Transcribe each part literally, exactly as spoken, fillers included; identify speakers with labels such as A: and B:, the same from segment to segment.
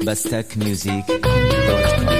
A: بستک میوزیک دات کام.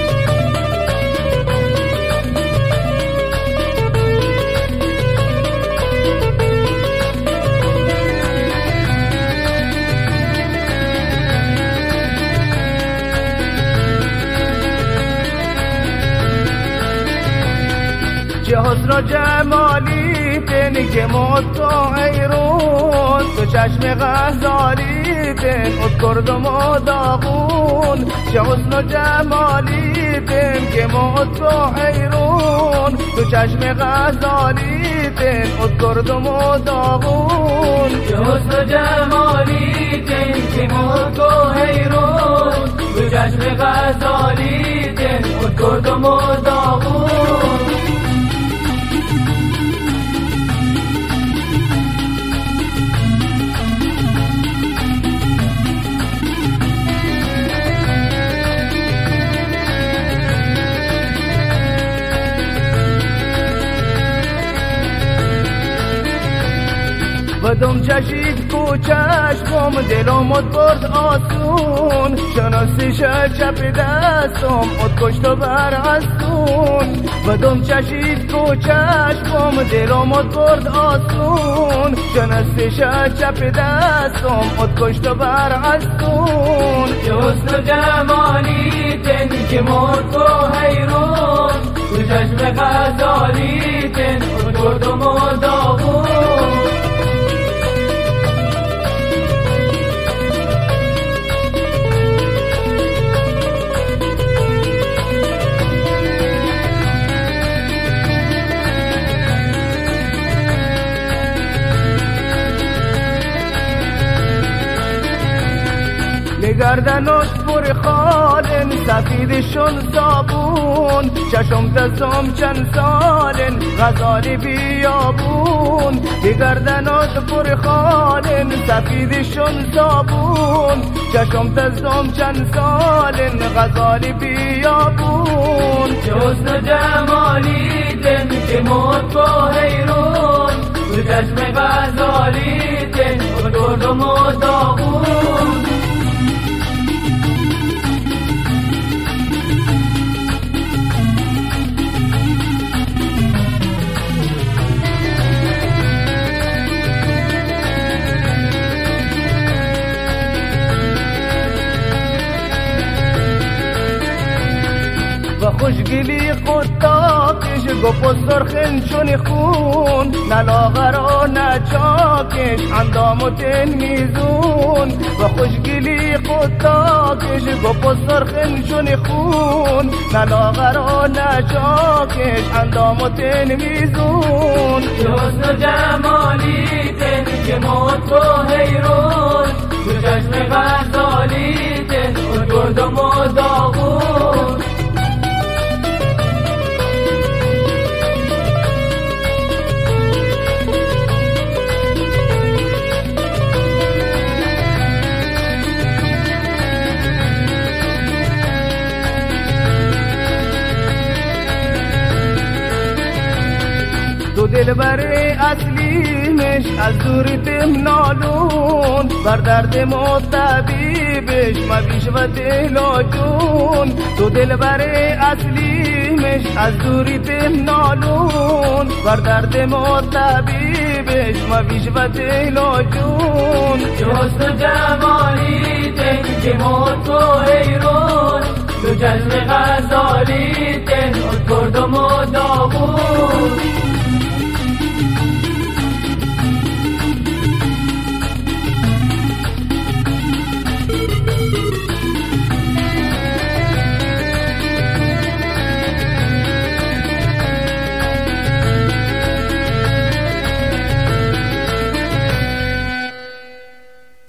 B: جهاز را جمالی تن که مطا ایرون تو چشم غزالی تن ات کردم و داغون جهاز را جمالی تن که مطا ایرون تو چشم غزالی تن ات کردم و داغون
C: جهاز را جمالی تن که مطا ایرون تو چشم غزالی تن ات کردم و داغون
B: بدم چشید کو چشمم دلم ات برد آسون شناسیش چپ دستم ات کشت و برستون بدم چشید کو چشمم دلم ات برد آسون شناسیش چپ دستم ات کشت و برستون
C: حسن جمالی تن که مرد و حیرون تو چشم غزالی تن ات کردم و داغون
B: گردنش پر خالن سفیدشون صابون چشم دستم چند سالن غزالی بیابون گردنش پر خالن سفیدشون صابون چشم دستم چند سالن غزالی بیابون
C: حسن جمالی تن که موت با حیرون تو چشم غزالی تن ات کردم و داغون
B: خوشگلی قطاقش گفت سرخن چون خون نلاغر و نچاکش اندام و تن میزون و خوشگلی قطاقش گفت سرخن چون خون نلاغر و نچاکش اندام و تن میزون
C: حسن جمالی تن که موت و حیرون تو چشم غزالی تن ات کردم و داغون
B: دو دل بره اصلیمش از دوریتم نالون بر درد ما طبیبش مبیش و دلاجون دو دل بره اصلیمش از دوریتم نالون بر درد ما طبیبش مبیش و دلاجون
C: حسن جمالی تن که موت و حیرون تو چشم غزالی